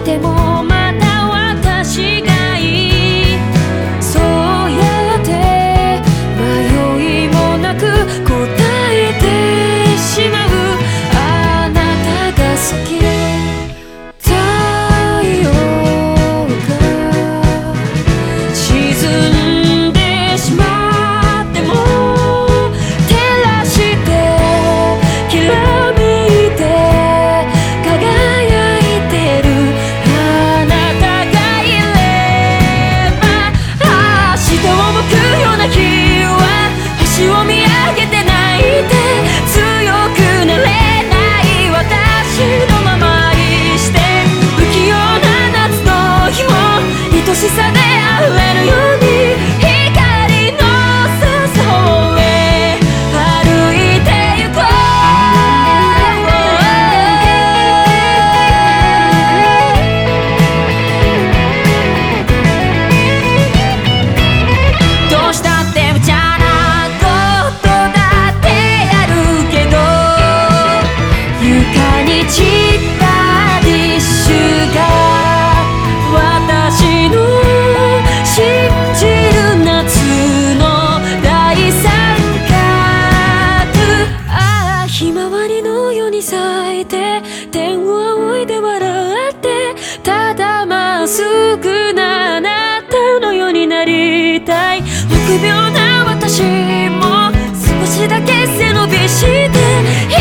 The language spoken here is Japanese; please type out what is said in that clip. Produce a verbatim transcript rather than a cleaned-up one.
てもまた私がいい。そうやって迷いもなく答えてしまう。あなたが好き。太陽が沈んでしまっても照らしてきらめいて輝いてる。あなたがいれば明日を向くような日は星を見上げて泣いて強くなれない私のまま愛して不器用な夏の日も愛しさで溢れるように光の裾へ歩いてゆこう。どうしたって無茶なことだってやるけど床に散ったティッシュが私の信じる夏の大三角。ああひまわりのように咲いて天を仰いで笑ってただまっすぐなあなたのようになりたい。臆病な私も少しだけ背伸びして